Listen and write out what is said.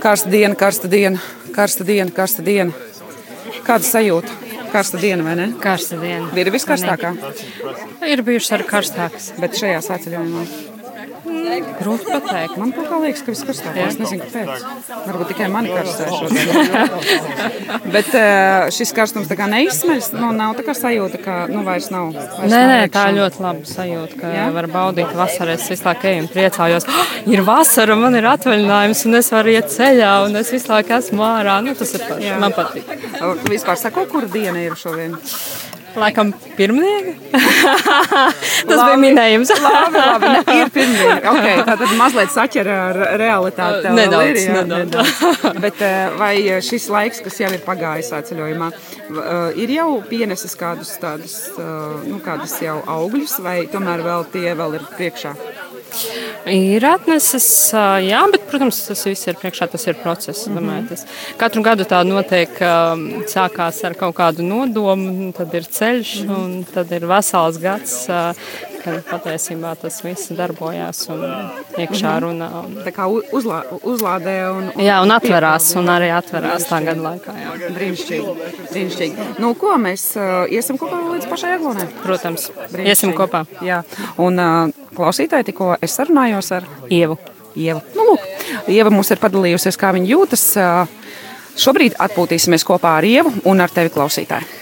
Karsta diena. Kāda sajūta? Karsta diena, vai ne? Karsta diena. Ir viskarstākā? Ir bijušas arī karstākas. Bet šajā svētceļojumā? Grūti pateikt. Man kaut kā liekas, ka viskarstākā. Es nezinu, kāpēc. Varbūt tikai mani karstē šodien. Bet šis karstums tā kā neizsmeļas? Nav tā kā sajūta, ka vairs nav. Nē, tā ir ļoti laba sajūta, ka var baudīt vasaru. Es visu laiku eju un priecājos. Ir vasara, man ir atvaļinājums un es varu iet ceļā un es visu laiku esmu ārā. Tas ir man patīk. Vispār sako, kura diena ir šodien? Laikam pirmdiena. Tas bija minējums. labi. Ir pirmdiena. Okay, tātad mazliet saķera ar realitāti. Nedaudz. Bet vai šis laiks, kas jau ir pagājis svētceļojumā, ir jau pienesis kādus tādus, kādus jau augļus, vai tomēr tie vēl ir priekšā? Ir atnesis, jā, bet, protams, tas viss ir priekšā, tas ir process. Domāju, katru gadu tā notiek, sākās ar kaut kādu nodomu, tad ir ceļš un tad ir vesels gads, kad patiesībā tas viss darbojās un iekšā runā. Tā kā uzlādē un jā, un atverās, un arī atverās tā gada laikā. Jā. Brīnišķīgi. Ko mēs iesim kopā līdz pašai Aglonai? Protams, iesim kopā. Jā, un klausītāji tikko es sarunājos ar Ievu. Lūk, Ieva mums ir padalījusies, kā viņa jūtas. Šobrīd atpūtīsimies kopā ar Ievu un ar tevi, klausītāji.